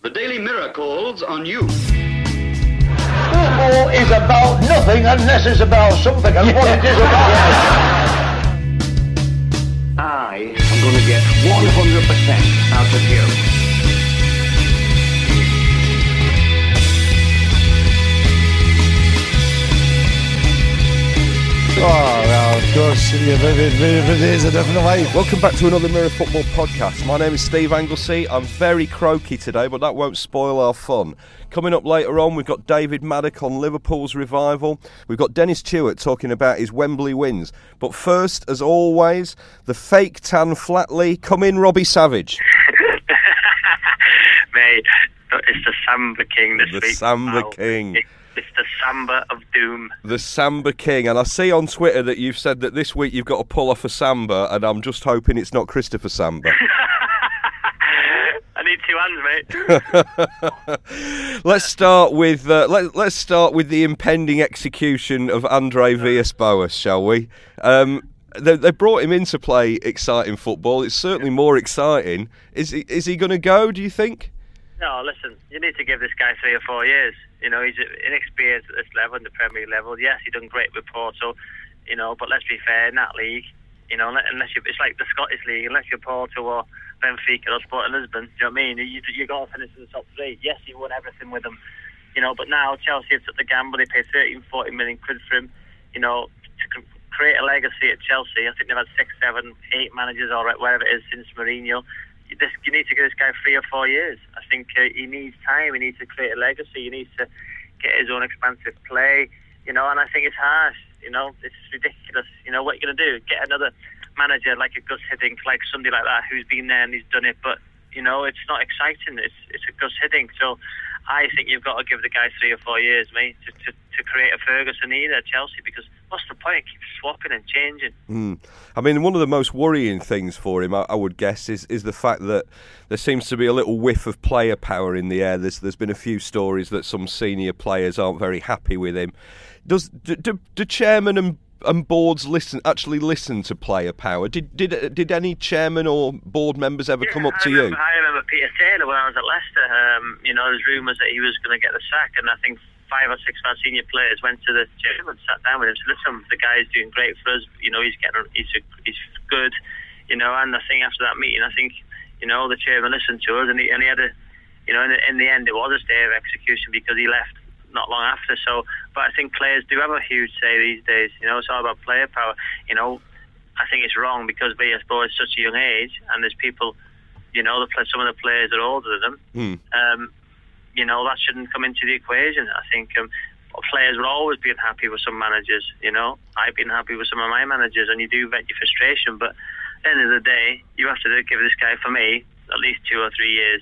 The Daily Mirror calls on you. Football is about nothing unless it's about something, and what it is about. I am going to get 100% out of you. Oh, well, of course, it is a different way. Welcome back to another Mirror Football podcast. My name is Steve Anglesey. I'm very croaky today, but that won't spoil our fun. Coming up later on, we've got David Maddock on Liverpool's revival. We've got Dennis Stewart talking about his Wembley wins. But first, as always, the fake tan flatly. Come in, Robbie Savage. Mate, it's the Samba King this week. The Samba King. It's the Samba of Doom. The Samba King. And I see on Twitter that you've said that this week you've got to pull off a Samba, and I'm just hoping it's not Christopher Samba. I need 2 hands, mate. Let's start with the impending execution of Andre Villas-Boas, shall we? They brought him in to play exciting football. It's certainly more exciting. Is he going to go, do you think? No, listen, you need to give this guy 3 or 4 years. You know, he's inexperienced at this level, in the Premier League level. Yes, he's done great with Porto, you know, but let's be fair, in that league, you know, it's like the Scottish League, unless you're Porto or Benfica or Sporting Lisbon, do you know what I mean? You got to finish in the top 3. Yes, he won everything with them, you know, but now Chelsea have took the gamble. They paid 13-14 million quid for him, you know, to create a legacy at Chelsea. I think they've had 6, 7, 8 managers or whatever it is since Mourinho. You need to give this guy 3 or 4 years. I think he needs time. He needs to create a legacy. He needs to get his own expansive play, you know, and I think it's harsh, you know, it's ridiculous. You know, what are you going to do? Get another manager like a Gus Hiddink, like somebody like that who's been there and he's done it, but, you know, it's not exciting. It's a Gus Hiddink. So I think you've got to give the guy 3 or 4 years, mate, to create a Ferguson either at Chelsea, because what's the point? Keep swapping and changing. I mean, one of the most worrying things for him, I would guess, is the fact that there seems to be a little whiff of player power in the air. There's been a few stories that some senior players aren't very happy with him. Do chairman and boards actually listen to player power? Did any chairman or board members ever come up to you? I remember Peter Taylor when I was at Leicester. You know, there's rumours that he was going to get the sack, and I think 5 or 6 of our senior players went to the chairman, sat down with him, said, "Listen, the guy's doing great for us. You know, he's good." You know, and I think after that meeting, I think, you know, the chairman listened to us, and he had a, you know, in the end, it was a stay of execution because he left not long after. So, but I think players do have a huge say these days. You know, it's all about player power. You know, I think it's wrong because Villas-Boas is such a young age, and there's people, you know, some of the players are older than them. You know, that shouldn't come into the equation. I think players will always be unhappy with some managers, you know. I've been happy with some of my managers, and you do vent your frustration, but at the end of the day, you have to give this guy, for me, at least 2 or 3 years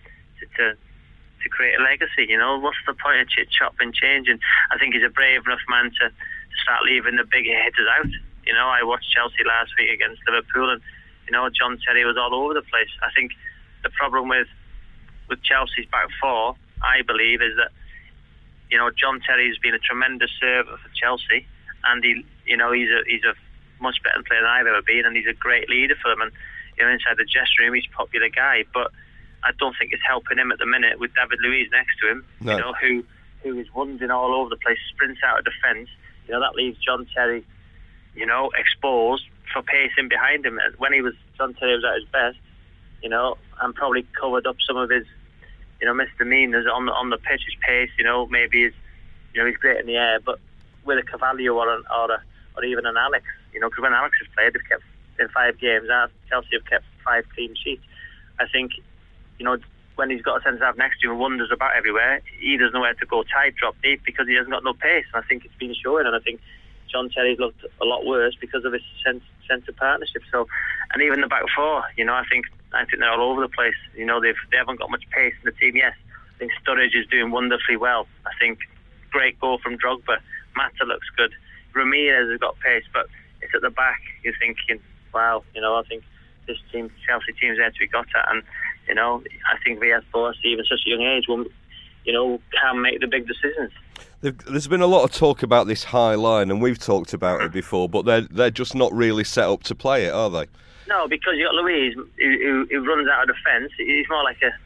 to create a legacy, you know. What's the point of chit-chop and changing? I think he's a brave enough man to start leaving the big hitters out. You know, I watched Chelsea last week against Liverpool, and, you know, John Terry was all over the place. I think the problem with Chelsea's back 4, I believe, is that, you know, John Terry's been a tremendous servant for Chelsea, and he's a much better player than I've ever been, and he's a great leader for them. And, you know, inside the dressing room, he's a popular guy, but I don't think it's helping him at the minute with David Luiz next to him. No. You know, who is wandering all over the place, sprints out of defence. You know, that leaves John Terry, you know, exposed for pacing behind him. When John Terry was at his best, you know, and probably covered up some of his, you know, misdemeanors on the pitch, his pace, you know, maybe he's great in the air, but with a Carvalho or even an Alex, you know, because when Alex has played, they've kept in 5 games, Chelsea have kept 5 clean sheets. I think, you know, when he's got a centre-half next to him and wanders about everywhere, he doesn't know where to go tight, drop deep, because he hasn't got no pace, and I think it's been showing, and I think John Terry's looked a lot worse because of his centre partnership. So, and even the back 4, you know, I think they're all over the place. You know, they haven't got much pace in the team. Yes, I think Sturridge is doing wonderfully well. I think great goal from Drogba. Mata looks good. Ramirez has got pace, but it's at the back. You're thinking, wow, you know, I think this team, Chelsea team's there to be got at, and, you know, I think Villas-Boas, even such a young age, will, you know, can make the big decisions. There's been a lot of talk about this high line, and we've talked about it before, but they're just not really set up to play it, are they? No, because you got Luiz, who runs out of defence. He's more like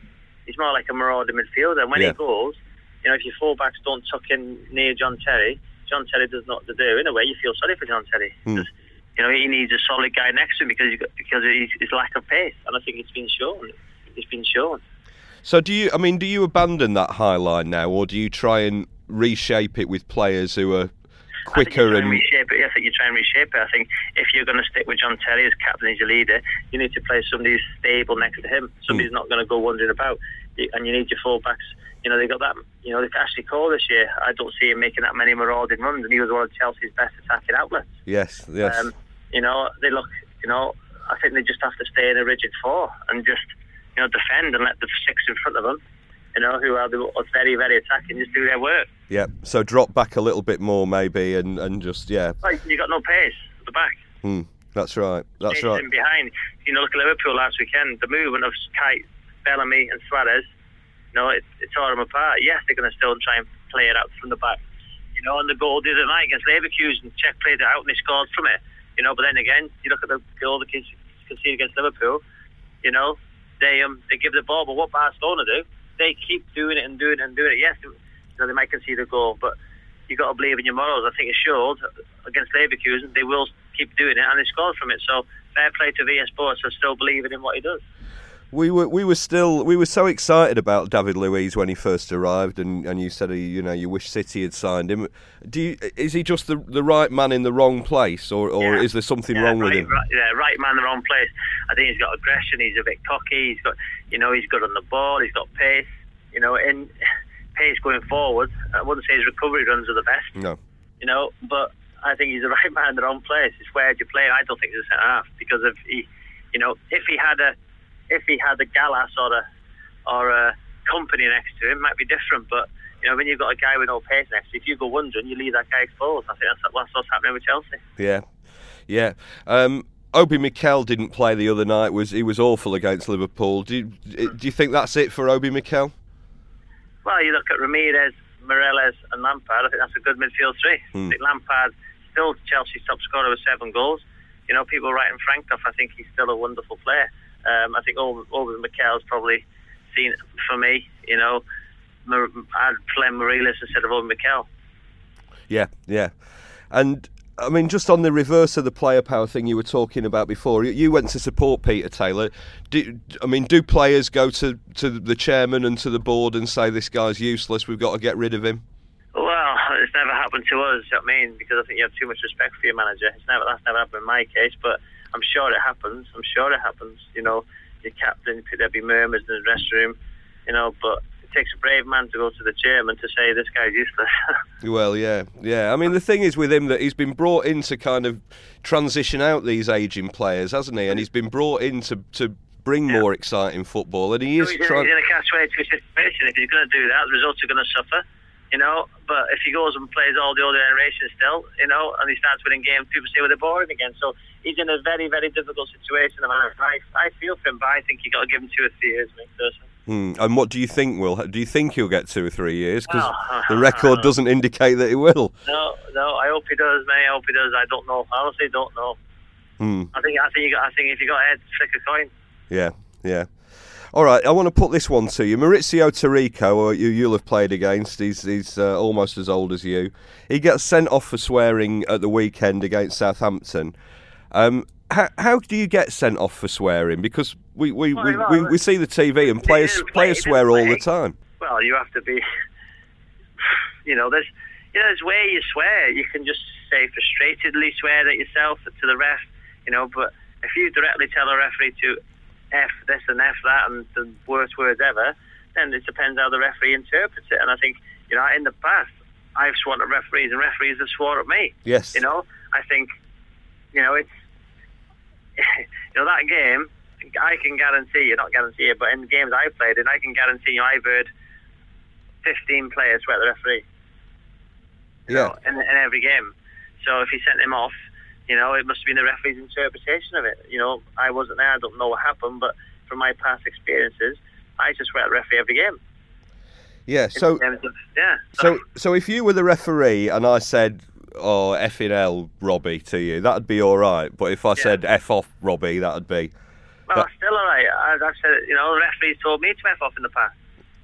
He's more like a marauder midfielder. And when he goes, you know, if your fullbacks don't tuck in near John Terry does not what to do. In a way, you feel sorry for John Terry. Because, you know, he needs a solid guy next to him because his lack of pace. And I think it's been shown. It's been shown. So do you abandon that high line now, or do you try and reshape it with players who are quicker I think you try and reshape it. I think if you're going to stick with John Terry as captain, as your leader, you need to play somebody who's stable next to him. Somebody's not going to go wandering about. And you need your fullbacks. You know, they got that. You know, Ashley Cole this year, I don't see him making that many marauding runs, and he was one of Chelsea's best attacking outlets. Yes. You know, they look. You know, I think they just have to stay in a rigid 4 and just, you know, defend and let the 6 in front of them, you know, who are very, very attacking, just do their work. Yeah, so drop back a little bit more maybe and just, Like, you got no pace at the back. That's right. In behind. You know, look at Liverpool last weekend, the movement of Kite, Bellamy and Suarez, you know, it tore them apart. Yes, they're going to still try and play it out from the back. You know, and the goal the other night against Leverkusen, Czech played it out and they scored from it. You know, but then again, you look at the goal they conceded against Liverpool, you know, they give the ball, but what Barcelona do, they keep doing it and doing it and doing it. Yes, you know, they might concede a goal, but you got to believe in your morals. I think it showed against Leverkusen, they will keep doing it, and they scored from it. So fair play to VS Sports for still believing in what he does. We were so excited about David Luiz when he first arrived, and you said you wish City had signed him. Is he just the right man in the wrong place, or is there something wrong with him? Right man in the wrong place. I think he's got aggression. He's a bit cocky. He's got, you know, he's good on the ball. He's got pace. You know, in pace going forward. I wouldn't say his recovery runs are the best. No. You know, but I think he's the right man in the wrong place. It's where do you play? I don't think he's a centre half because if he had a Gallas or a Company next to him, it might be different. But you know, when you've got a guy with no pace next to you, if you go wondering, you leave that guy exposed. I think that's what's happening with Chelsea. Yeah. Obi Mikel didn't play the other night. He was awful against Liverpool. Do you think that's it for Obi Mikel? Well, you look at Ramirez, Morelos and Lampard. I think that's a good midfield 3. I think Lampard still Chelsea's top scorer with 7 goals. You know, people writing Frank off. I think he's still a wonderful player. I think Obi Mikel's probably seen, for me, you know, I'd play Morelos instead of Obi Mikel. Yeah. And, I mean, just on the reverse of the player power thing you were talking about before, you went to support Peter Taylor. Do players go to the chairman and to the board and say, this guy's useless, we've got to get rid of him? Well, it's never happened to us, I mean, because I think you have too much respect for your manager. That's never happened in my case, but I'm sure it happens. You know, your captain, there'll be murmurs in the dressing room, you know, but it takes a brave man to go to the chairman to say this guy's useless. Well, yeah. I mean, the thing is with him that he's been brought in to kind of transition out these ageing players, hasn't he? And he's been brought in to bring more exciting football, and he's in a catch-22 situation. If he's going to do that, the results are going to suffer. You know, but if he goes and plays all the older generation still, you know, and he starts winning games, people say, well, they're boring again. So he's in a very, very difficult situation. I feel for him, but I think you got to give him 2 or 3 years, mate, personally. And what do you think, Will? Do you think he'll get 2 or 3 years? Because the record doesn't indicate that he will. No, I hope he does, mate. I hope he does. I don't know. I honestly don't know. I think if you got a head, flick a coin. Yeah. All right, I want to put this one to you. Maurizio Taricco, you'll have played against, he's almost as old as you. He gets sent off for swearing at the weekend against Southampton. How do you get sent off for swearing? Because we see the TV and players swear all the time. Well, you have to be... there's way you swear. You can just say frustratedly swear at yourself, to the ref, but if you directly tell a referee to F this and F that and the worst words ever, then it depends how the referee interprets it. And I think, in the past, I've sworn at referees and referees have sworn at me. Yes. I think, it's, that game, I can guarantee you, not guarantee it, but in the games I've played in, I can guarantee you I've heard 15 players swear at the referee. In every game. So if he sent him off, it must have been the referee's interpretation of it. I wasn't there, I don't know what happened, but from my past experiences, I just swear at the referee every game. Yeah, so if you were the referee and I said, oh, effing hell, Robbie, to you, that'd be all right. But if I said F off, Robbie, that'd be... Well, that's still all right. I've said it, the referees told me to F off in the past.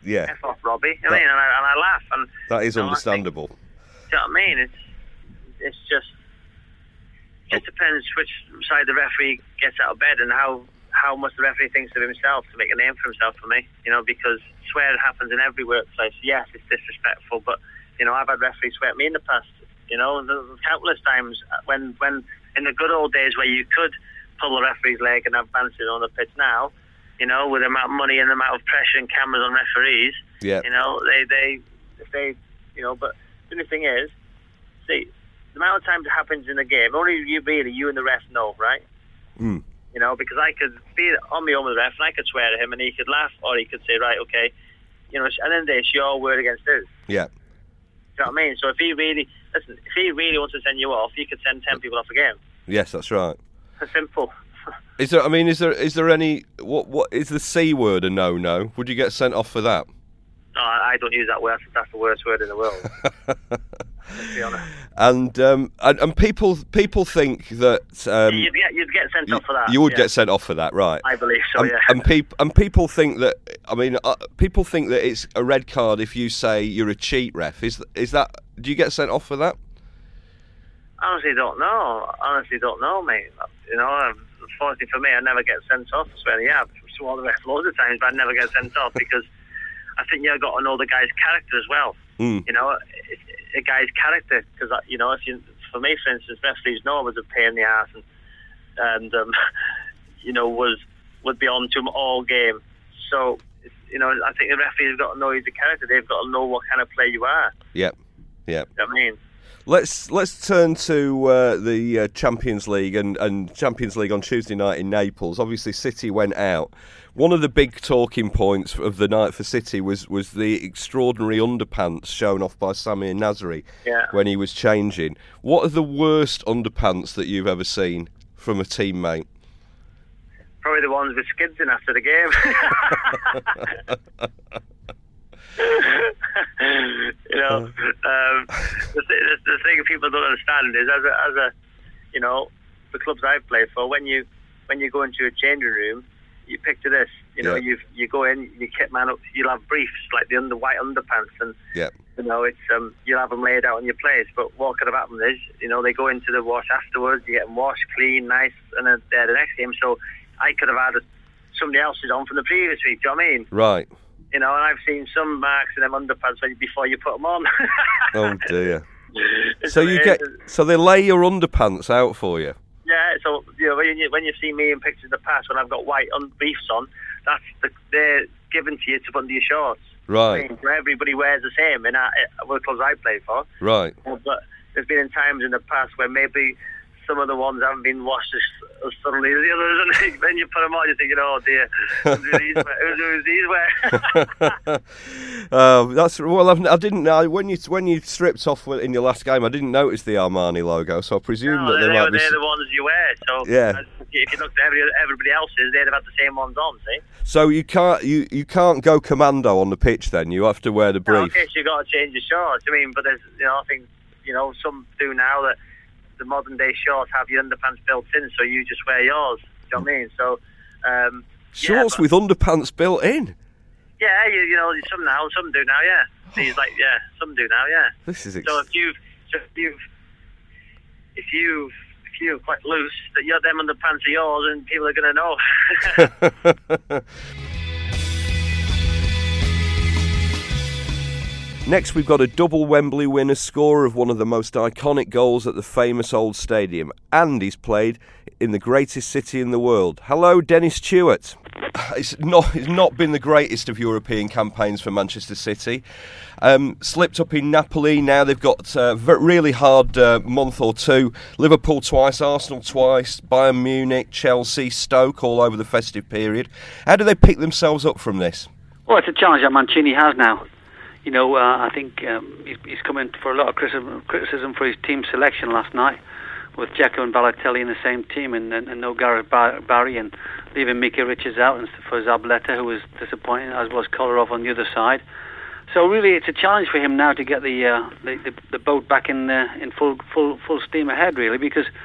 Yeah. F off, Robbie. I mean, and I laugh. And that is understandable. Do you know what I mean? It just depends which side the referee gets out of bed and how much the referee thinks of himself to make a name for himself for me. Because swear happens in every workplace. Yes, it's disrespectful, but I've had referees swear at me in the past. There's countless times when in the good old days where you could pull the referee's leg and have banter on the pitch. Now, with the amount of money and the amount of pressure and cameras on referees, yeah, they but the only thing is, see, the amount of times it happens in the game, only you and the ref know, right? Mm. Because I could be on my own with the ref and I could swear at him and he could laugh or he could say, right, okay, and then it's your word against his. Yeah. Do you know what I mean? So if he really wants to send you off, he could send 10 people off a game. Yes, that's right. It's simple. Is there any what is the C word a no? Would you get sent off for that? No, I don't use that word. That's the worst word in the world. Let's be honest. And people think that you'd get sent off for that. You would get sent off for that, right? I believe so. Yeah. And people think that. People think that it's a red card if you say you're a cheat ref. Is that? Do you get sent off for that? Honestly, don't know, mate. Unfortunately for me, I never get sent off. I've sworn the ref loads of times, but I never get sent off because I think you've got to know the guy's character as well. Mm. A guy's character, because for me, for instance, referees know I was a pain in the arse and would be on to him all game. So I think the referee's got to know he's a character. They've got to know what kind of player you are. Yep. You know what I mean? Let's turn to the Champions League and Champions League on Tuesday night in Naples. Obviously, City went out. One of the big talking points of the night for City was the extraordinary underpants shown off by Samir Nasri when he was changing. What are the worst underpants that you've ever seen from a teammate? Probably the ones with skids in after the game. The thing people don't understand is as a the clubs I've played for, when you go into a changing room, you picture this, you go in, you kit man up, you'll have briefs like the white underpants, and it's you'll have them laid out in your place. But what could have happened is, they go into the wash afterwards, you get them washed clean, nice, and then they're the next game. So I could have had somebody else's on from the previous week. Do you know what I mean? Right. And I've seen some marks in them underpants before you put them on. Oh dear. So they lay your underpants out for you. Yeah. So when you've seen me in pictures in the past when I've got white briefs on, they're given to you to put under your shorts. Right. Where everybody wears the same in the clubs I play for. Right. But there's been times in the past where maybe some of the ones haven't been washed as thoroughly as the others, and then you put them on, you're thinking, oh dear, who's these wear? I didn't know when you stripped off in your last game. I didn't notice the Armani logo, so I presume that they're the ones you wear. So yeah. If you looked at everybody else's, they'd have had the same ones on. See. So you can't go commando on the pitch. Then you have to wear the brief. No, okay, so you got to change your shorts. But there's I think some do now that. The modern day shorts have your underpants built in, so you just wear yours. Do you know what I mean? So shorts with underpants built in. Yeah, some do now. Yeah, these some do now. Yeah. This is so if you're quite loose, that them underpants are yours, and people are going to know. Next, we've got a double Wembley winner, scorer of one of the most iconic goals at the famous old stadium, and he's played in the greatest city in the world. Hello, Dennis Stewart. It's not been the greatest of European campaigns for Manchester City. Slipped up in Napoli. Now they've got a really hard month or two. Liverpool twice, Arsenal twice, Bayern Munich, Chelsea, Stoke, all over the festive period. How do they pick themselves up from this? Well, it's a challenge that Mancini has now. I think he's coming for a lot of criticism for his team selection last night, with Dzeko and Balotelli in the same team, and no Gareth Barry, and leaving Mika Richards out and for Zabaleta, who was disappointing, as was Kolarov on the other side. So really, it's a challenge for him now to get the boat back in full steam ahead, really, because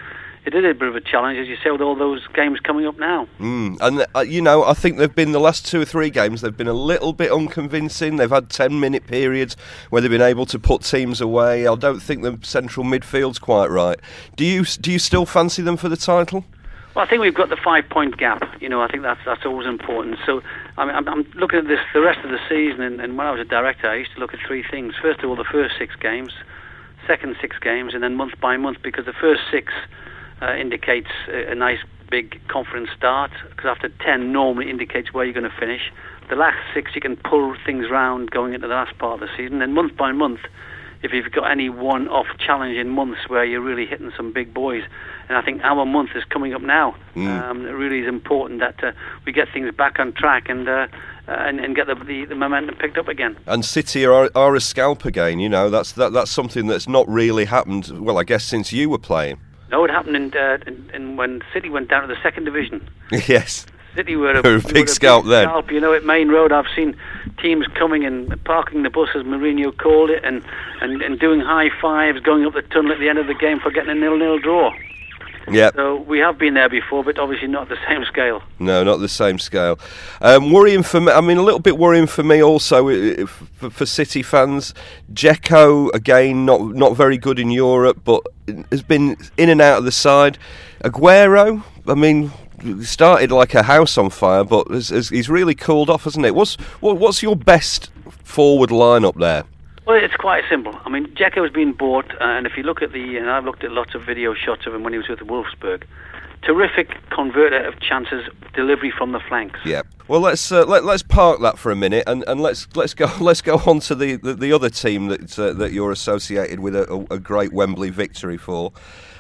it is a bit of a challenge, as you say, with all those games coming up now. And I think they've been the last 2 or 3 games. They've been a little bit unconvincing. They've had 10-minute periods where they've been able to put teams away. I don't think the central midfield's quite right. Do you still fancy them for the title? Well, I think we've got the 5-point gap. I think that's always important. So I'm looking at this the rest of the season, and when I was a director, I used to look at 3 things. First of all, the first 6 games, second 6 games, and then month by month, because the first 6 indicates a nice big confident start, because after 10 normally indicates where you're going to finish. The last 6 you can pull things round going into the last part of the season. Then month by month, if you've got any one-off challenging months where you're really hitting some big boys, and I think our month is coming up now. It really is important that we get things back on track and get the momentum picked up again. And City are a scalper again. That's something that's not really happened. Well, I guess since you were playing. No, it happened in when City went down to the second division. Yes. City were a big scalp then. Scalp. At Main Road, I've seen teams coming and parking the bus, as Mourinho called it, and doing high fives, going up the tunnel at the end of the game for getting a 0-0 draw. Yeah. So we have been there before, but obviously not the same scale. No, not the same scale. Worrying for me. I mean, a little bit worrying for me also for City fans. Dzeko again, not very good in Europe, but has been in and out of the side. Aguero, I mean, started like a house on fire, but he's really cooled off, hasn't it? What's your best forward lineup there? Well, it's quite simple. I mean, Dzeko has been bought, and if you look at and I've looked at lots of video shots of him when he was with Wolfsburg. Terrific converter of chances, delivery from the flanks. Yeah. Well, let's park that for a minute, and let's go on to the other team that you're associated with a great Wembley victory for.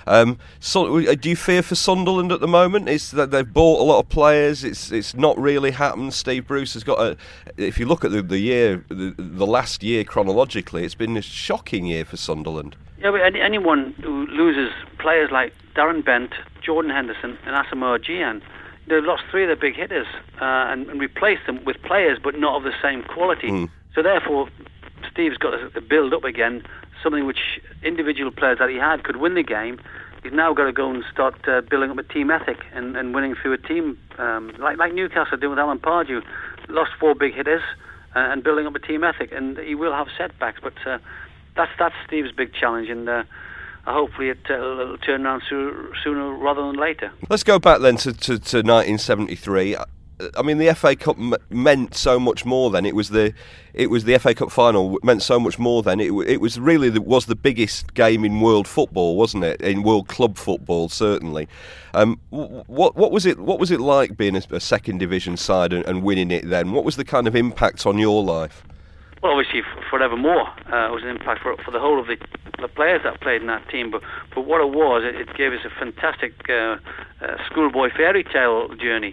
So, do you fear for Sunderland at the moment? Is that they've bought a lot of players? It's not really happened. Steve Bruce has got if you look at the last year chronologically, it's been a shocking year for Sunderland. Yeah, but anyone who loses players like Darren Bent, Jordan Henderson, and Asamoah Gyan, they've lost 3 of their big hitters and replaced them with players, but not of the same quality. So therefore, Steve's got to build up again something which individual players that he had could win the game. He's now got to go and start building up a team ethic and winning through a team like Newcastle did with Alan Pardew. Lost 4 big hitters and building up a team ethic, and he will have setbacks, but that's Steve's big challenge, and hopefully it'll turn around sooner rather than later. Let's go back then to 1973. I mean, the FA Cup meant so much more then. It was the FA Cup final meant so much more then. It was really was the biggest game in world football, wasn't it? In world club football, certainly. What was it like being a second division side and winning it then? What was the kind of impact on your life? Well, obviously, forevermore, it was an impact for the whole of the players that played in that team. But what it was, it gave us a fantastic schoolboy fairy tale journey.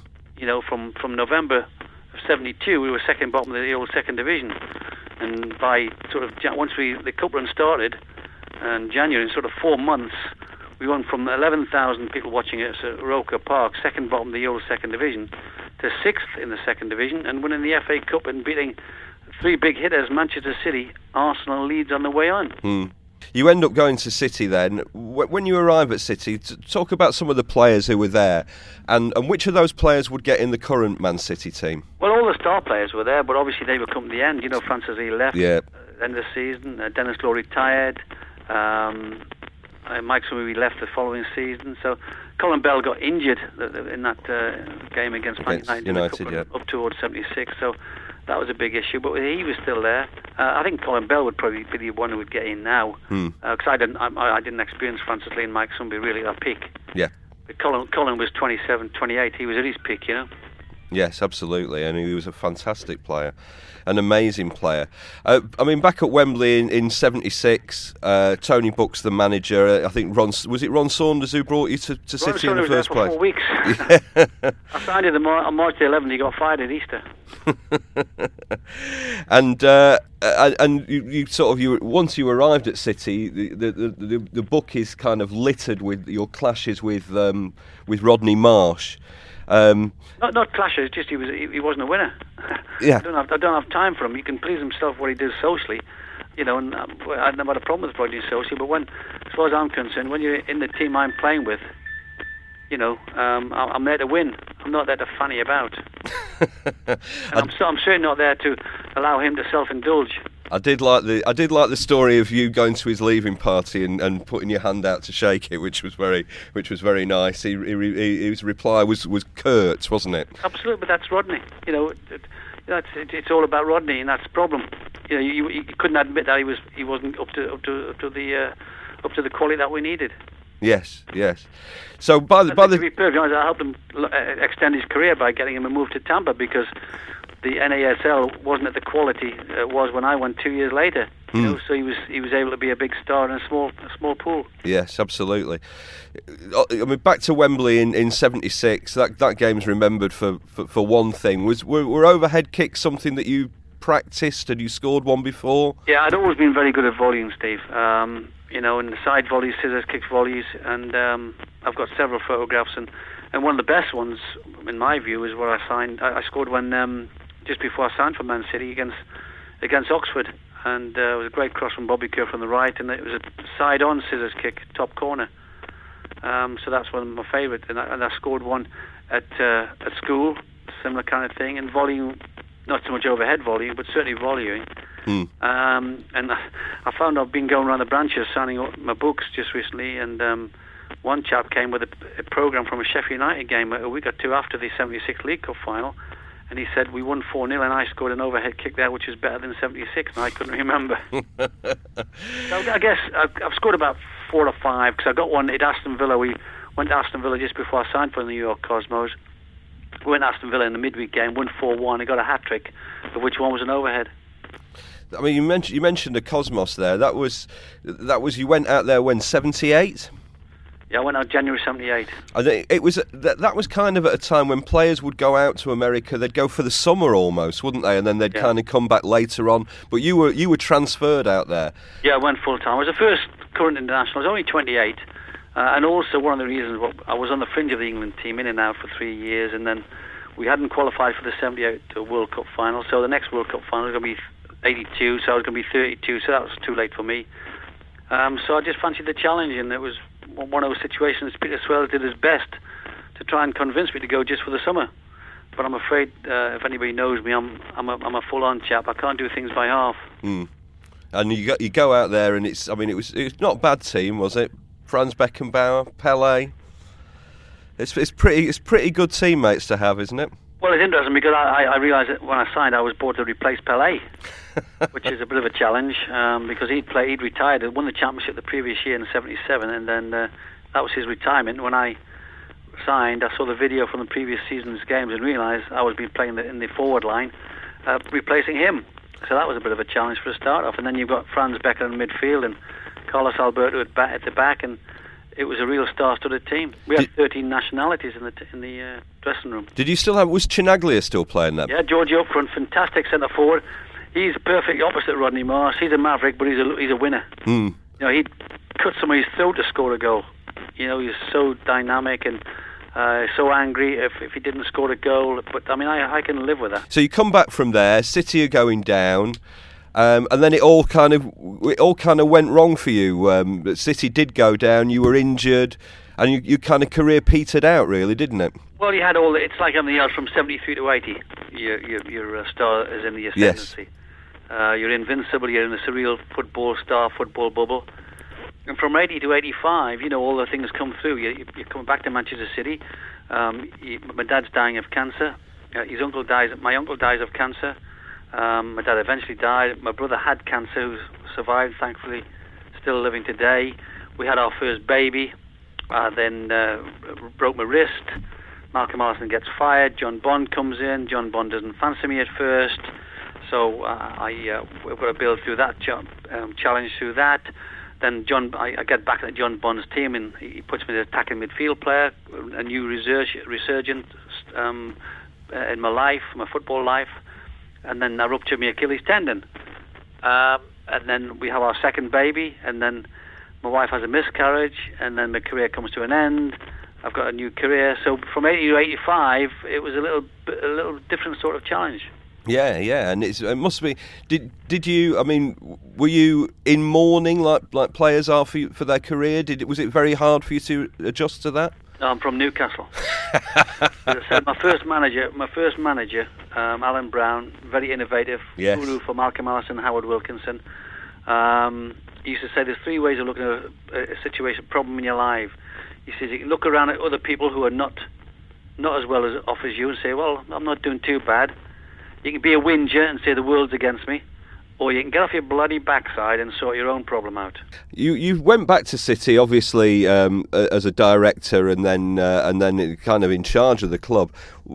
From November of '72, we were second bottom of the old second division, and by once the cup run started, in January, in 4 months, we went from 11,000 people watching us at Roker Park, second bottom of the old second division, to 6th in the second division, and winning the FA Cup and beating 3 big hitters, Manchester City, Arsenal, Leeds on the way on. You end up going to City then. When you arrive at City, talk about some of the players who were there, and which of those players would get in the current Man City team? Well, all the star players were there, but obviously they would come to the end. Francis E left end of the season, Dennis Law retired, Mike Summery left the following season, so Colin Bell got injured in that game against Man United up towards '76, so that was a big issue, but he was still there. I think Colin Bell would probably be the one who would get in now, because I didn't experience Francis Lee and Mike Summery really at their peak. Yeah. But Colin was 27, 28. He was at his peak, Yes, absolutely, and he was a fantastic player, an amazing player. I mean, back at Wembley in '76, Tony Buck's the manager. I think Ron Saunders who brought you to City in the first place? Ron Saunders was there for 4 weeks. I signed it on March the 11th. He got fired at Easter. And you once you arrived at City, the book is kind of littered with your clashes with Rodney Marsh. Not clashes, just he wasn't a winner. Yeah. I don't have time for him. He can please himself what he does socially, You know, and I'd never had a problem with Rodney Associate, but as far as I'm concerned, when you're in the team I'm playing with, you know, I'm there to win. I'm not there to fanny about. And I'm certainly not there to allow him to self-indulge. I did like the story of you going to his leaving party and putting your hand out to shake it, which was very nice. His reply was curt, wasn't it? Absolutely, but that's Rodney. You know, it's all about Rodney, and that's the problem. You know, he couldn't admit that he wasn't up to the quality that we needed. Yes. So to be perfectly honest, I helped him extend his career by getting him a move to Tampa, because the NASL wasn't at the quality it was when I went 2 years later. You know, so he was able to be a big star in a small pool. Yes, absolutely. I mean, back to Wembley in '76. That game's remembered for one thing. Were overhead kicks something that you practiced? Had you scored one before? Yeah, I'd always been very good at volleying, Steve. You know, and the side volleys, scissors kicks volleys, and I've got several photographs. And one of the best ones, in my view, is what I scored when just before I signed for Man City against Oxford, and it was a great cross from Bobby Kerr from the right, and it was a side-on scissors kick, top corner. So that's one of my favourites, and I scored one at school, similar kind of thing, and volleying, not so much overhead volleying, but certainly volleying. And I found I've been going around the branches signing up my books just recently, and one chap came with a programme from a Sheffield United game a week or two after the '76 League Cup final, and he said we won 4-0 and I scored an overhead kick there which is better than '76, and I couldn't remember. So I guess I've scored about 4 or 5, because I got one at Aston Villa. We went to Aston Villa just before I signed for the New York Cosmos. We went to Aston Villa in the midweek game, won 4-1, and got a hat-trick, of which one was an overhead. I mean, you mentioned the Cosmos there. That was you went out there when, '78? Yeah, I went out January '78. I think it was that was kind of at a time when players would go out to America. They'd go for the summer almost, wouldn't they? And then they'd kind of come back later on. But you were transferred out there. Yeah, I went full time. I was the first current international. I was only 28, and also one of the reasons I was on the fringe of the England team, in and out for 3 years, and then we hadn't qualified for the '78 World Cup final. So the next World Cup final was going to be '82. So I was going to be 32. So that was too late for me. So I just fancied the challenge, and it was one of those situations. Peter Swell did his best to try and convince me to go just for the summer, but I'm afraid if anybody knows me, I'm a full-on chap. I can't do things by half. And you go out there, and it's not a bad team, was it? Franz Beckenbauer, Pelé. It's pretty good teammates to have, isn't it? Well, it's interesting because I realised that when I signed, I was brought to replace Pelé, which is a bit of a challenge because he'd retired, won the championship the previous year in '77, and then that was his retirement. When I signed, I saw the video from the previous season's games and realised I was being playing in the forward line, replacing him. So that was a bit of a challenge for a start off. And then you've got Franz Becker in midfield and Carlos Alberto at the back, and it was a real star-studded team. We had 13 nationalities in the dressing room. Did you still have? Was Chinaglia still playing that? Yeah, Georgie up front, fantastic centre forward. He's perfect opposite Rodney Marsh. He's a maverick, but he's a winner. You know, he'd cut somebody's throat to score a goal. You know, he's so dynamic and so angry if he didn't score a goal. But I mean, I can live with that. So you come back from there. City are going down. And then it all kind of went wrong for you. City did go down. You were injured, and your kind of career petered out, really, didn't it? Well, you had all. It's like on the yard from 73 to 80. Your star is in the ascendancy. Yes. You're invincible. You're in a surreal football bubble. And from 80 to 85, you know, all the things come through. You're coming back to Manchester City. My dad's dying of cancer. My uncle dies of cancer. My dad eventually died. My brother had cancer, who survived, thankfully, still living today. We had our first baby, then broke my wrist. Malcolm Allison gets fired. John Bond comes in. John Bond doesn't fancy me at first, so we've got to build through that challenge through that. Then I get back at John Bond's team, and he puts me as an attacking midfield player, a new resurgent in my life, my football life. And then I ruptured my Achilles tendon. And then we have our second baby, and then my wife has a miscarriage, and then my career comes to an end. I've got a new career. So from 80 to 85, it was a little different sort of challenge. Yeah, and it must be. Did you? I mean, were you in mourning like players are for their career? Was it very hard for you to adjust to that? No, I'm from Newcastle. So my first manager, Alan Brown, very innovative, guru for Malcolm Allison, Howard Wilkinson. He used to say there's 3 ways of looking at a situation, problem in your life. He says you can look around at other people who are not as well as off as you and say, well, I'm not doing too bad. You can be a whinger and say the world's against me, or you can get off your bloody backside and sort your own problem out. You went back to City, obviously, as a director and then kind of in charge of the club.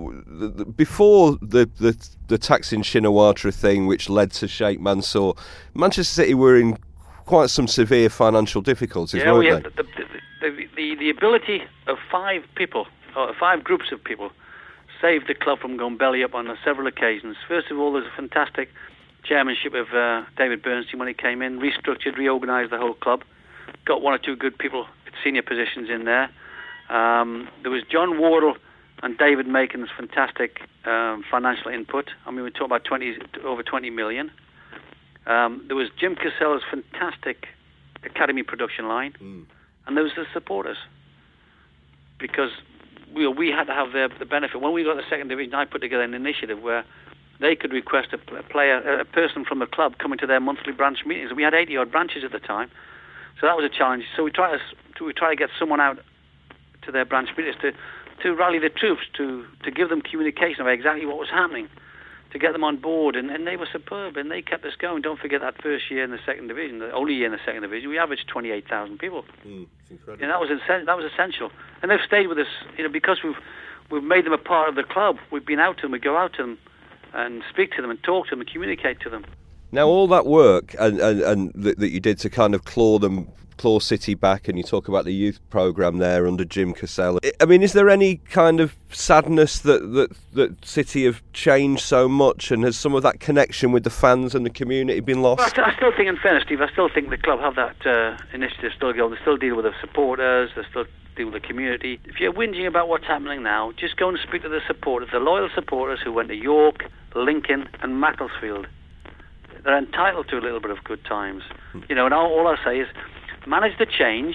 Before the Thaksin Shinawatra thing, which led to Sheikh Mansour, Manchester City were in quite some severe financial difficulties, weren't they? The ability of 5 people, or 5 groups of people, saved the club from going belly up on several occasions. First of all, there's a fantastic chairmanship of David Bernstein when he came in, restructured, reorganised the whole club, got 1 or 2 good people at senior positions in there. There was John Wardle and David Macon's fantastic financial input. I mean, we're talking about over 20 million. There was Jim Casella's fantastic academy production line, and there was the supporters, because we had to have the benefit. When we got the second division, I put together an initiative where they could request a person from the club coming to their monthly branch meetings. We had 80-odd branches at the time, so that was a challenge. So we try to get someone out to their branch meetings to rally the troops, to give them communication about exactly what was happening, to get them on board, and they were superb, and they kept us going. Don't forget that first year in the second division, the only year in the second division, we averaged 28,000 people. It's incredible. And that was essential. And they've stayed with us, because we've made them a part of the club. We've been out to them, we go out to them and speak to them and talk to them and communicate to them. Now, all that work and that you did to kind of claw City back, and you talk about the youth programme there under Jim Casella. I mean, is there any kind of sadness that City have changed so much, and has some of that connection with the fans and the community been lost? Well, I still think, in fairness, Steve, I still think the club have that initiative still going. They still deal with the supporters, they still deal with the community. If you're whinging about what's happening now, just go and speak to the supporters, the loyal supporters who went to York, Lincoln and Macclesfield. They're entitled to a little bit of good times. And all I say is, manage the change,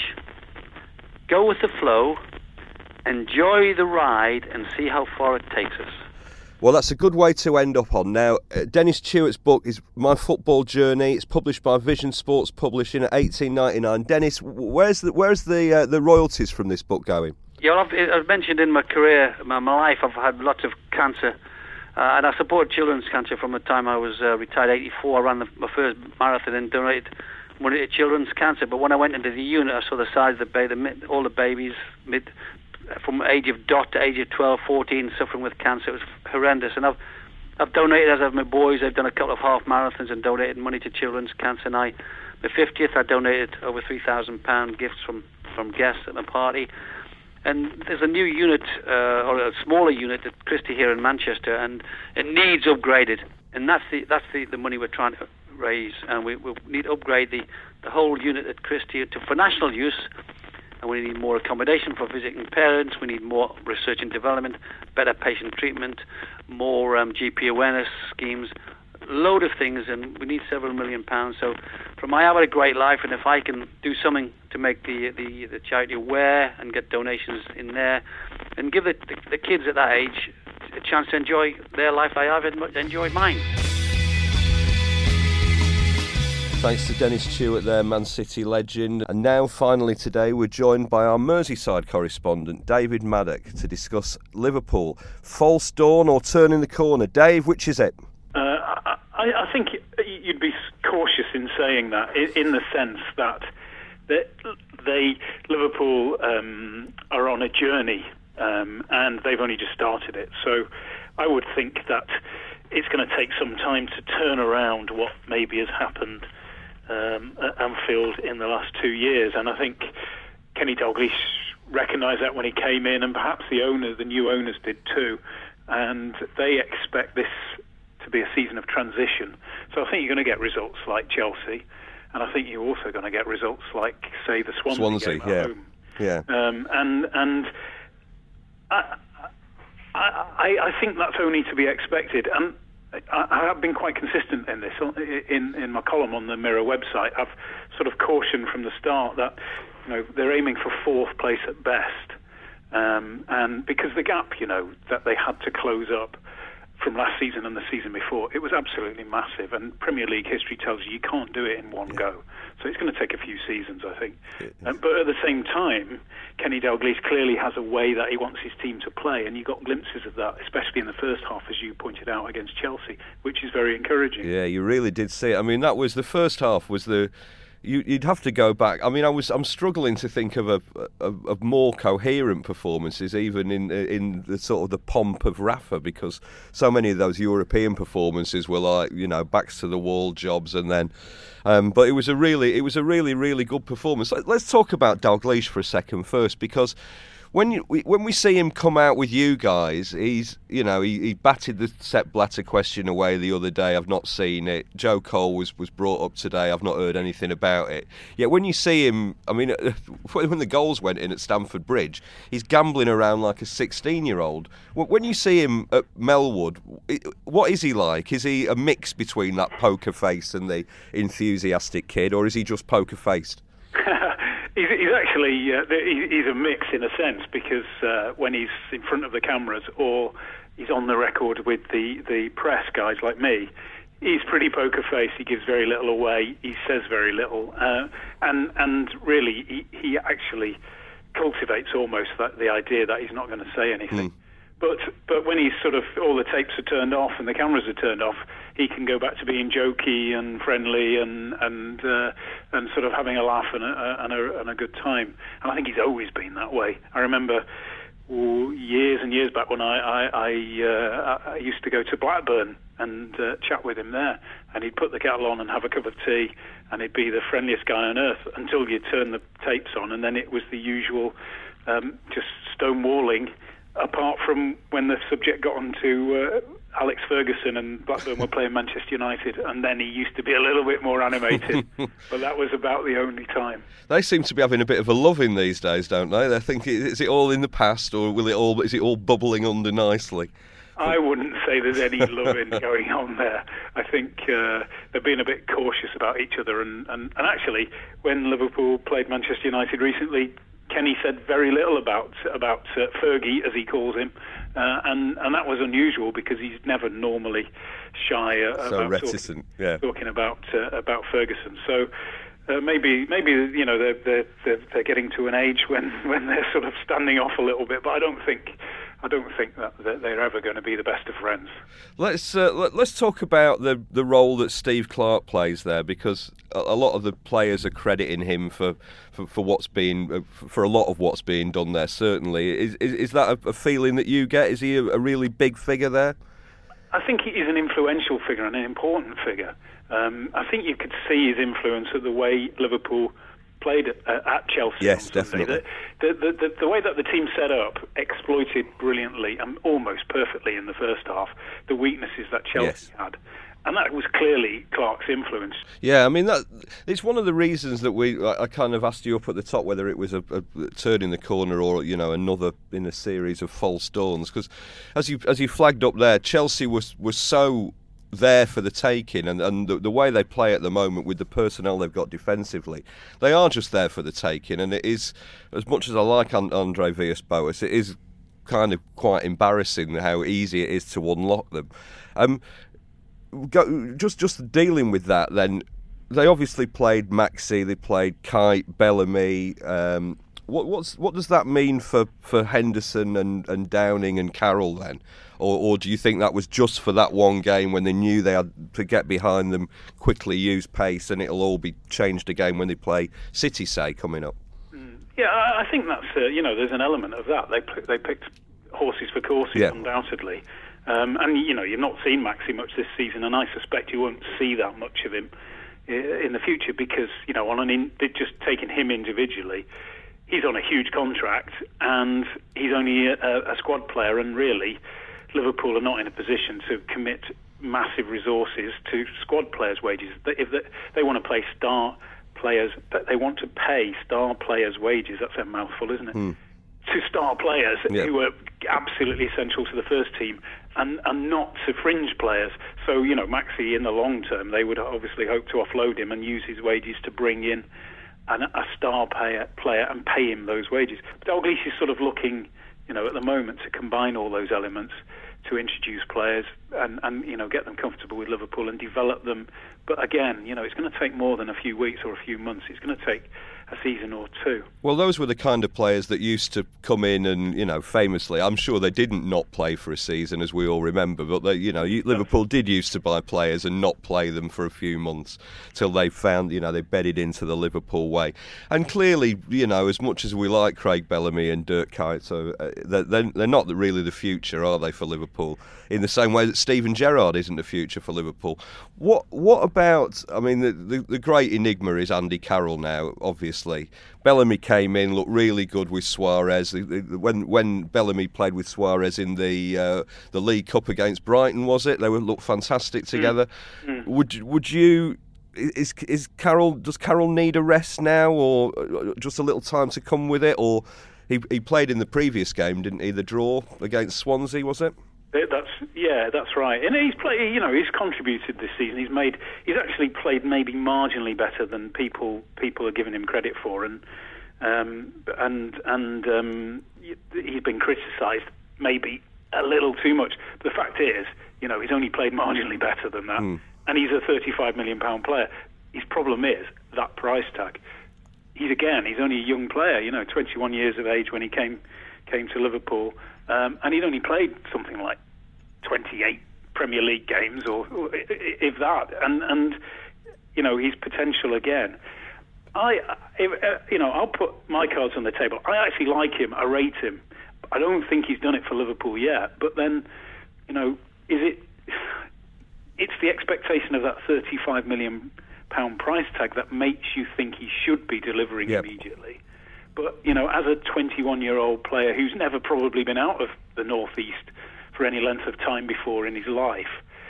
go with the flow, enjoy the ride, and see how far it takes us. Well, that's a good way to end up on. Now, Dennis Tuett's book is My Football Journey. It's published by Vision Sports Publishing at $18.99. Dennis, where's the royalties from this book going? Yeah, I've mentioned in my career, my life, I've had lots of cancer. And I support children's cancer from the time I was retired, 84. I ran my first marathon and donated money to children's cancer. But when I went into the unit, I saw the size of all the babies from age of dot to age of 12, 14 suffering with cancer. It was horrendous. And I've donated, as have my boys. I've done a couple of half marathons and donated money to children's cancer. And my 50th, I donated over £3,000 gifts from guests at my party. And there's a new unit, or a smaller unit at Christie here in Manchester, and it needs upgraded. And that's the money we're trying to raise. And we need to upgrade the whole unit at Christie for national use. And we need more accommodation for visiting parents. We need more research and development, better patient treatment, more GP awareness schemes, load of things, and we need several £1 million. So from I have a great life, and if I can do something to make the charity aware and get donations in there, and give the kids at that age a chance to enjoy their life I have enjoyed mine. Thanks to Dennis Tuett there, Man City legend. And now, finally today, we're joined by our Merseyside correspondent, David Maddock, to discuss Liverpool. False dawn or turning the corner? Dave, which is it? I think you'd be cautious in saying that, in the sense that Liverpool are on a journey, and they've only just started it. So I would think that it's going to take some time to turn around what maybe has happened at Anfield in the last 2 years. And I think Kenny Dalglish recognised that when he came in, and perhaps the new owners did too. And they expect this to be a season of transition. So I think you're going to get results like Chelsea, and I think you're also going to get results like, say, the Swansea game at home. Yeah. And I think that's only to be expected. And I have been quite consistent in this. In my column on the Mirror website, I've sort of cautioned from the start that they're aiming for 4th place at best, and because the gap that they had to close up from last season and the season before, it was absolutely massive, and Premier League history tells you can't do it in one go. So it's going to take a few seasons, I think. But at the same time, Kenny Dalglish clearly has a way that he wants his team to play, and you got glimpses of that, especially in the first half, as you pointed out, against Chelsea, which is very encouraging. Yeah, you really did see it. I mean, that was the first half. You'd have to go back. I mean, I'm struggling to think of more coherent performances, even in the sort of the pomp of Rafa, because so many of those European performances were like backs to the wall jobs, and then. But it was a really good performance. Let's talk about Dalglish for a second first, because when we see him come out with you guys, he batted the Sepp Blatter question away the other day. I've not seen it. Joe Cole was brought up today. I've not heard anything about it. Yet when you see him, I mean, when the goals went in at Stamford Bridge, he's gambling around like a 16-year-old. When you see him at Melwood, what is he like? Is he a mix between that poker face and the enthusiastic kid, or is he just poker faced? He's actually he's a mix in a sense, because when he's in front of the cameras or he's on the record with the press guys like me, he's pretty poker faced. He gives very little away. He says very little, and really he actually cultivates almost the idea that he's not going to say anything. But when he's sort of all the tapes are turned off and the cameras are turned off, he can go back to being jokey and friendly and sort of having a laugh and a good time. And I think he's always been that way. I remember years and years back when I used to go to Blackburn and chat with him there, and he'd put the kettle on and have a cup of tea, and he'd be the friendliest guy on earth until you turn the tapes on, and then it was the usual just stonewalling. Apart from when the subject got on to Alex Ferguson and Blackburn were playing Manchester United, and then he used to be a little bit more animated, but that was about the only time. They seem to be having a bit of a love-in these days, don't they? They think, is it all in the past, or is it all bubbling under nicely? I wouldn't say there's any love-in going on there. I think they're being a bit cautious about each other, and actually, when Liverpool played Manchester United recently, Kenny said very little about Fergie, as he calls him, and that was unusual because he's never normally shy about reticent, talking about Ferguson. So maybe they're getting to an age when they're sort of standing off a little bit. But I don't think that they're ever going to be the best of friends. Let's talk about the role that Steve Clarke plays there, because a lot of the players are crediting him for what's being for a lot of what's being done there. Certainly, is that a feeling that you get? Is he a really big figure there? I think he is an influential figure and an important figure. I think you could see his influence at the way Liverpool played at Chelsea. Yes, definitely. The way that the team set up exploited brilliantly and almost perfectly in the first half the weaknesses that Chelsea had. And that was clearly Clarke's influence. Yeah, I mean, it's one of the reasons that I kind of asked you up at the top whether it was a turning the corner or another in a series of false dawns, because as you flagged up there, Chelsea was so there for the taking, and the way they play at the moment with the personnel they've got defensively, they are just there for the taking. And it is, as much as I like Andre Villas-Boas, it is kind of quite embarrassing how easy it is to unlock them. Just dealing with that, then they obviously played Maxi, they played Kite, Bellamy. What does that mean for Henderson and Downing and Carroll then? Or do you think that was just for that one game when they knew they had to get behind them, quickly use pace, and it'll all be changed again when they play City, say, coming up? Yeah, I think that's there's an element of that. They picked horses for courses, undoubtedly. And you've not seen Maxi much this season, and I suspect you won't see that much of him in the future because just taking him individually, he's on a huge contract and he's only a squad player, and really Liverpool are not in a position to commit massive resources to squad players' wages. If they want to play star players, they want to pay star players' wages. That's a mouthful, isn't it? To star players who are absolutely essential to the first team, and not to fringe players. So, Maxi, in the long term, they would obviously hope to offload him and use his wages to bring in a star player and pay him those wages. But Dalglish is sort of looking, at the moment, to combine all those elements, to introduce players and get them comfortable with Liverpool and develop them. But again, it's going to take more than a few weeks or a few months. It's going to take a season or two. Well, those were the kind of players that used to come in and, famously, I'm sure they didn't not play for a season, as we all remember, but Liverpool did used to buy players and not play them for a few months till they found, they bedded into the Liverpool way. And clearly, as much as we like Craig Bellamy and Dirk Kuyt, so they're not really the future, are they, for Liverpool? In the same way that Steven Gerrard isn't the future for Liverpool. What about, the great enigma is Andy Carroll now, obviously. Bellamy came in, looked really good with Suarez. When Bellamy played with Suarez in the League Cup against Brighton, was it? They looked fantastic together. Would you? Does Carroll need a rest now, or just a little time to come with it? Or he played in the previous game, didn't he? The draw against Swansea, was it? That's right. And he's played. He's contributed this season. He's actually played maybe marginally better than people are giving him credit for, and he's been criticised maybe a little too much. But the fact is, he's only played marginally better than that, and he's a £35 million player. His problem is that price tag. He's only a young player. 21 years of age when he came to Liverpool. And he'd only played something like 28 Premier League games, or if that, and his potential again. I'll put my cards on the table. I actually like him. I rate him. I don't think he's done it for Liverpool yet. But then, it's the expectation of that £35 million price tag that makes you think he should be delivering immediately. But, as a 21-year-old player who's never probably been out of the Northeast for any length of time before in his life,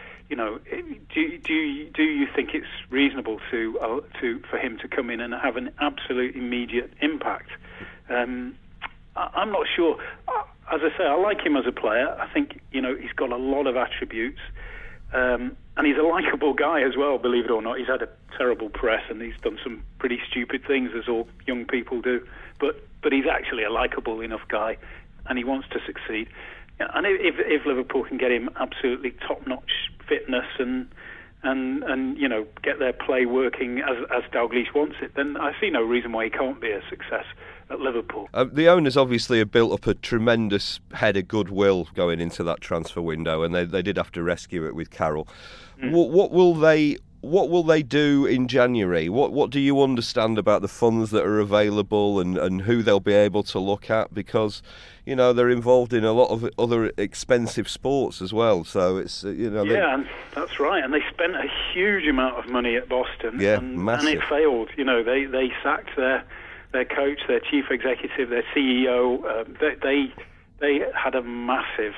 do you think it's reasonable for him to come in and have an absolute immediate impact? I'm not sure. As I say, I like him as a player. I think, he's got a lot of attributes. And he's a likeable guy as well, believe it or not. He's had a terrible press and he's done some pretty stupid things, as all young people do. But he's actually a likeable enough guy, and he wants to succeed. And if Liverpool can get him absolutely top-notch fitness and get their play working as Dalglish wants it, then I see no reason why he can't be a success at Liverpool. The owners obviously have built up a tremendous head of goodwill going into that transfer window, and they did have to rescue it with Carroll. What will they do in January? What do you understand about the funds that are available and who they'll be able to look at? Because they're involved in a lot of other expensive sports as well. So it's and that's right. And they spent a huge amount of money at Boston. Massive. And it failed. They sacked their coach, their chief executive, their CEO. They had a massive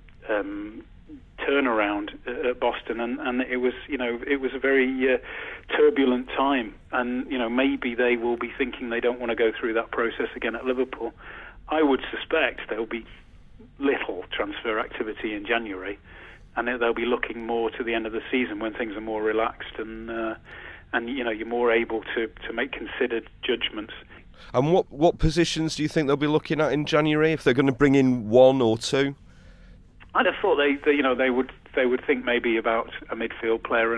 turnaround at Boston, and it was a very turbulent time, and maybe they will be thinking they don't want to go through that process again at Liverpool. I would suspect there'll be little transfer activity in January, and they'll be looking more to the end of the season when things are more relaxed and you're more able to make considered judgments. And what positions do you think they'll be looking at in January, if they're going to bring in one or two? I'd have thought they would think maybe about a midfield player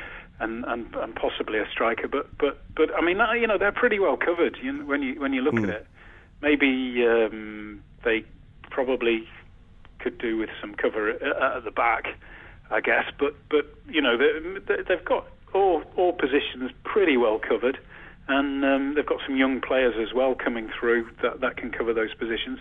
and possibly a striker, but I mean they're pretty well covered when you look at it. Maybe they probably could do with some cover at the back, I guess. But they've got all positions pretty well covered, and they've got some young players as well coming through that can cover those positions.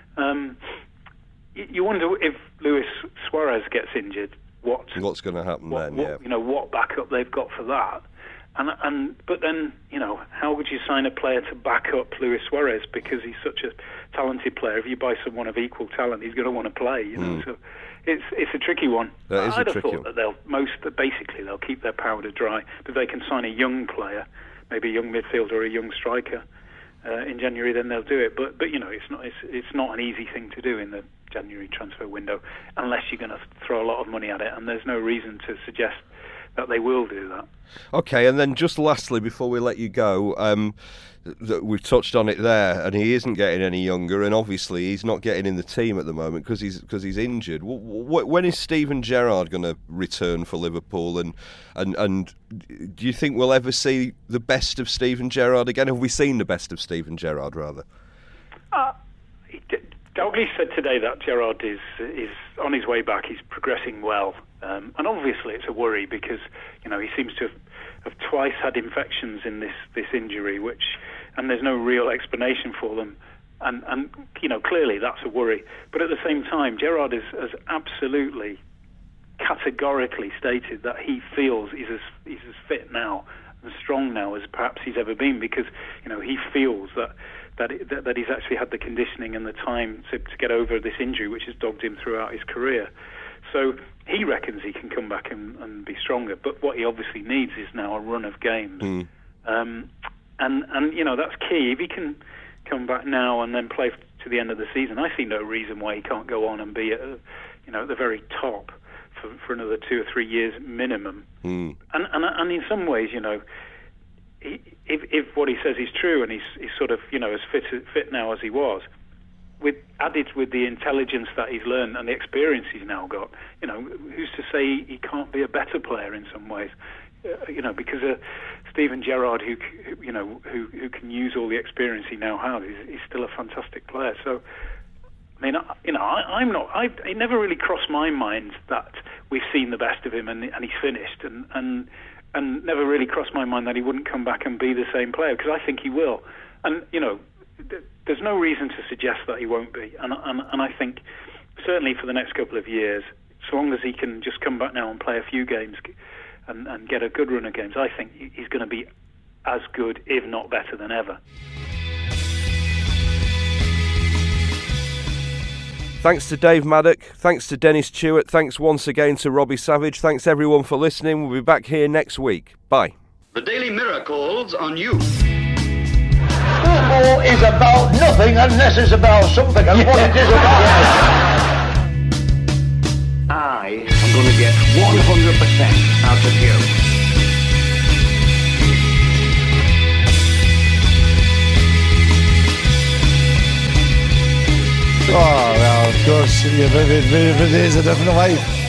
You wonder if Luis Suarez gets injured, what's going to happen then? What backup they've got for that, but then how would you sign a player to back up Luis Suarez, because he's such a talented player? If you buy someone of equal talent, he's going to want to play. So it's a tricky one. I'd have thought that they'll keep their powder dry, but they can sign a young player, maybe a young midfielder or a young striker. In January, then they'll do it. But it's not an easy thing to do in the January transfer window, unless you're going to throw a lot of money at it, and there's no reason to suggest that they will do that. Okay, and then just lastly, before we let you go, we've touched on it there, and he isn't getting any younger, and obviously he's not getting in the team at the moment because he's injured. When is Steven Gerrard going to return for Liverpool, and do you think we'll ever see the best of Steven Gerrard again? Have we seen the best of Steven Gerrard, rather? Dalglish said today that Gerrard is on his way back. He's progressing well, and obviously it's a worry because he seems to have twice had infections in this injury, and there's no real explanation for them, and clearly that's a worry. But at the same time, Gerrard has absolutely categorically stated that he feels he's as fit now and strong now as perhaps he's ever been, because he feels that he's actually had the conditioning and the time to get over this injury, which has dogged him throughout his career. So he reckons he can come back and be stronger. But what he obviously needs is now a run of games. And that's key. If he can come back now and then play to the end of the season, I see no reason why he can't go on and be at the very top for another 2 or 3 years minimum. And in some ways, if what he says is true and he's sort of as fit now as he was, added with the intelligence that he's learned and the experience he's now got, who's to say he can't be a better player in some ways? Because Steven Gerrard, who can use all the experience he now has, he's still a fantastic player. So, I mean, it never really crossed my mind that we've seen the best of him and he's finished, and never really crossed my mind that he wouldn't come back and be the same player, because I think he will. And there's no reason to suggest that he won't be. And I think certainly for the next couple of years, so long as he can just come back now and play a few games and get a good run of games, I think he's going to be as good, if not better, than ever. Thanks to Dave Maddock, thanks to Dennis Chewett, thanks once again to Robbie Savage, thanks everyone for listening. We'll be back here next week. Bye. The Daily Mirror calls on you. Football is about nothing unless it's about something, and what it is about. I am going to get 100% out of you. Oh, well, of course, every day is a different life.